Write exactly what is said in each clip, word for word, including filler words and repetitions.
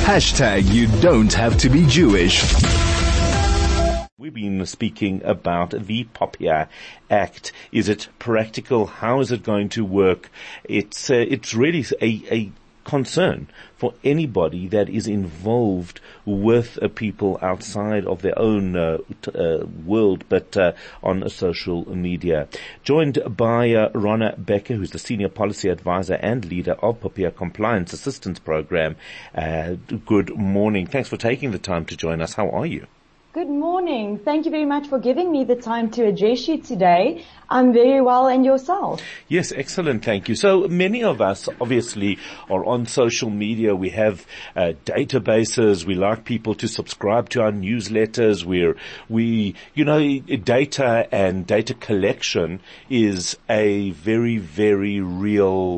Hashtag you don't have to be Jewish. We've been speaking about the POPIA Act. Is it practical? How is it going to work? It's uh, it's really a, a concern for anybody that is involved with uh, people outside of their own uh, t- uh, world, but uh, on social media. Joined by uh, Ronna Becker, who's the Senior Policy Advisor and Leader of POPIA Compliance Assistance Program. Uh, good morning. Thanks for taking the time to join us. How are you? Good morning. Thank you very much for giving me the time to address you today. I'm very well, and yourself? Yes, excellent. Thank you. So many of us obviously are on social media. We have uh, databases. We like people to subscribe to our newsletters. We're, we, you know, data and data collection is a very, very real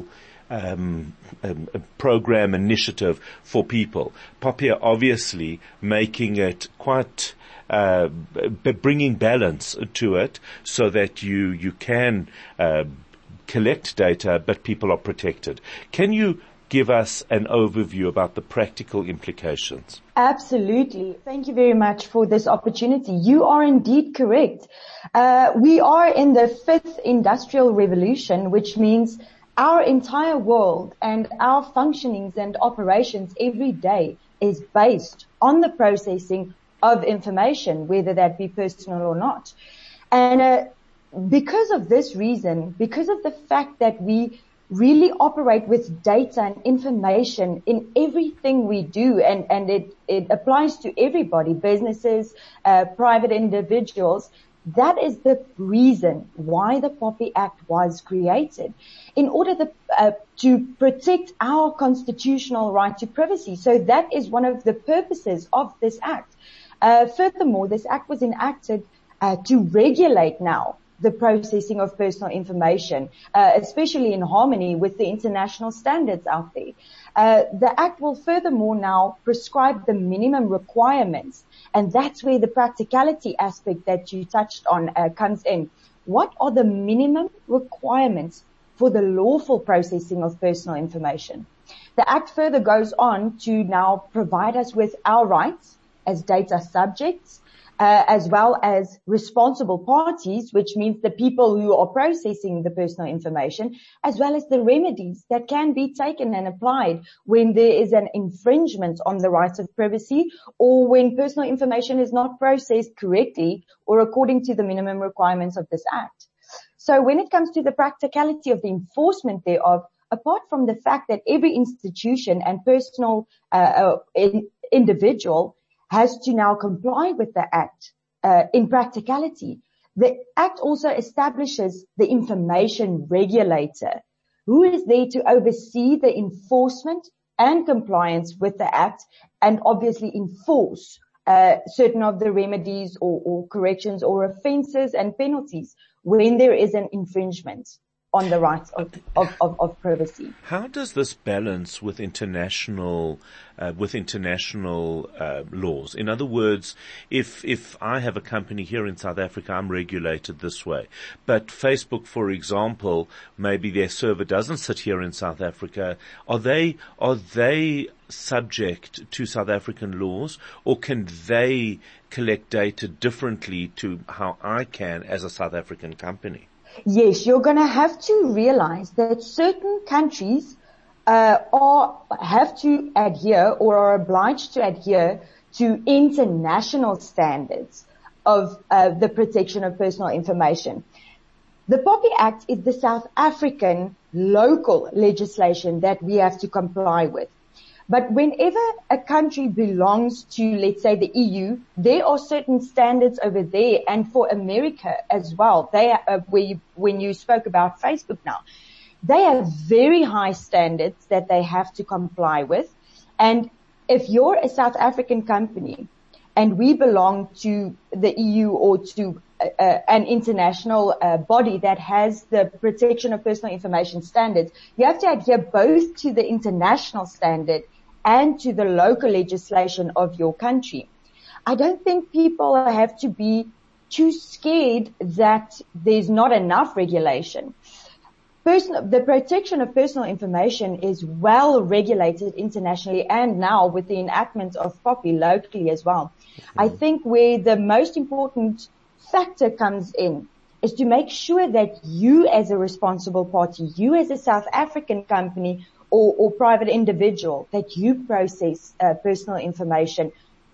Um, um, a program initiative for people. POPIA obviously making it quite, uh, b- bringing balance to it so that you, you can, uh, collect data, but people are protected. Can you give us an overview about the practical implications? Absolutely. Thank you very much for this opportunity. You are indeed correct. Uh, we are in the fifth industrial revolution, which means our entire world and our functionings and operations every day is based on the processing of information, whether that be personal or not. And uh, because of this reason, because of the fact that we really operate with data and information in everything we do, and, and it, it applies to everybody, businesses, uh, private individuals, that is the reason why the POPIA Act was created, in order to, uh, to protect our constitutional right to privacy. So that is one of the purposes of this act. Uh, furthermore, this act was enacted uh, to regulate now the processing of personal information, uh, especially in harmony with the international standards out there. Uh, the act will furthermore now prescribe the minimum requirements, and that's where the practicality aspect that you touched on uh, comes in. What are the minimum requirements for the lawful processing of personal information? The act further goes on to now provide us with our rights as data subjects, Uh, as well as responsible parties, which means the people who are processing the personal information, as well as the remedies that can be taken and applied when there is an infringement on the rights of privacy, or when personal information is not processed correctly or according to the minimum requirements of this act. So when it comes to the practicality of the enforcement thereof, apart from the fact that every institution and personal uh, uh, in, individual has to now comply with the act uh, in practicality, the act also establishes the information regulator, who is there to oversee the enforcement and compliance with the act, and obviously enforce uh, certain of the remedies or, or corrections or offences and penalties when there is an infringement on the rights of, of, of, of privacy. How does this balance with international, uh, with international, uh, laws? In other words, if, if I have a company here in South Africa, I'm regulated this way. But Facebook, for example, maybe their server doesn't sit here in South Africa. Are they, are they subject to South African laws, or can they collect data differently to how I can as a South African company? Yes, you're going to have to realize that certain countries uh, are have to adhere or are obliged to adhere to international standards of uh, the protection of personal information. The POPIA Act is the South African local legislation that we have to comply with. But whenever a country belongs to, let's say, the E U, there are certain standards over there, and for America as well. They are, uh, where you, when you spoke about Facebook now, they have very high standards that they have to comply with. And if you're a South African company and we belong to the E U or to uh, uh, an international uh, body that has the protection of personal information standards, you have to adhere both to the international standard and to the local legislation of your country. I don't think people have to be too scared that there's not enough regulation. personal, the protection of personal information is well regulated internationally and now with the enactment of POPI locally as well. Mm-hmm. I think where the most important factor comes in is to make sure that you as a responsible party, you as a South African company or, or private individual, that you process uh, personal information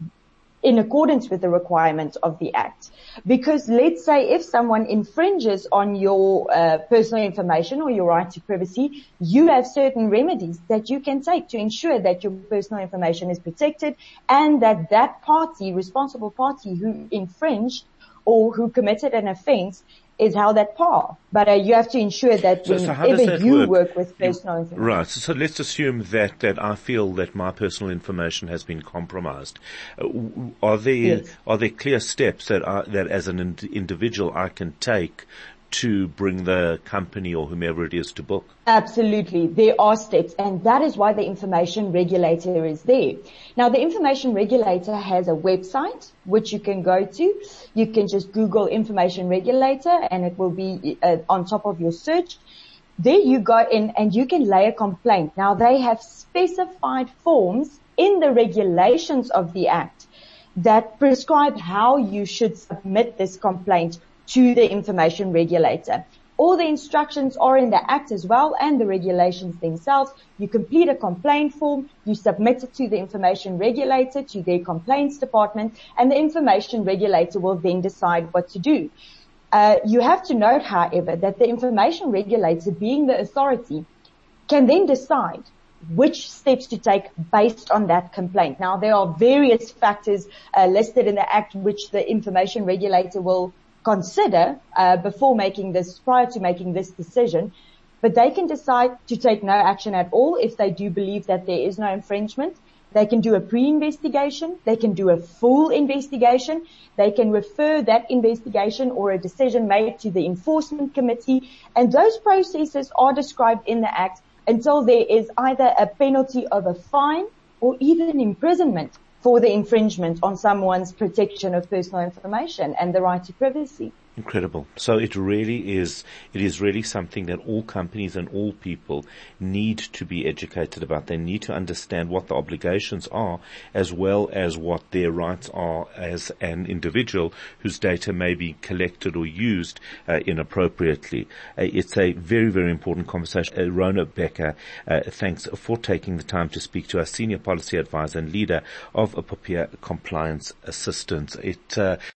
in accordance with the requirements of the Act. Because let's say if someone infringes on your uh, personal information or your right to privacy, you have certain remedies that you can take to ensure that your personal information is protected and that that party, responsible party who infringed or who committed an offense is held at par. But uh, you have to ensure that so, so whenever that you work? work with personal information. Right. So, so let's assume that, that I feel that my personal information has been compromised. Uh, are there, Yes. are there clear steps that I, that as an ind- individual I can take to bring the company or whomever it is to book? Absolutely. There are steps, and that is why the information regulator is there. Now, the information regulator has a website which you can go to. You can just Google information regulator and it will be uh, on top of your search. There you go in and you can lay a complaint. Now, they have specified forms in the regulations of the Act that prescribe how you should submit this complaint to the information regulator. All the instructions are in the Act as well and the regulations themselves. You complete a complaint form, you submit it to the information regulator, to their complaints department, and the information regulator will then decide what to do. Uh, you have to note, however, that the information regulator, being the authority, can then decide which steps to take based on that complaint. Now, there are various factors uh, listed in the Act which the information regulator will consider uh, before making this, prior to making this decision, but they can decide to take no action at all if they do believe that there is no infringement. They can do a pre-investigation. They can do a full investigation. They can refer that investigation or a decision made to the enforcement committee, and those processes are described in the Act until there is either a penalty of a fine or even imprisonment for the infringement on someone's protection of personal information and the right to privacy. Incredible. So it really is, it is really something that all companies and all people need to be educated about. They need to understand what the obligations are as well as what their rights are as an individual whose data may be collected or used uh, inappropriately. Uh, it's a very, very important conversation. Uh, Rona Becker, uh, thanks for taking the time to speak to us, Senior Policy Advisor and Leader of POPIA Compliance Assistance. It, uh,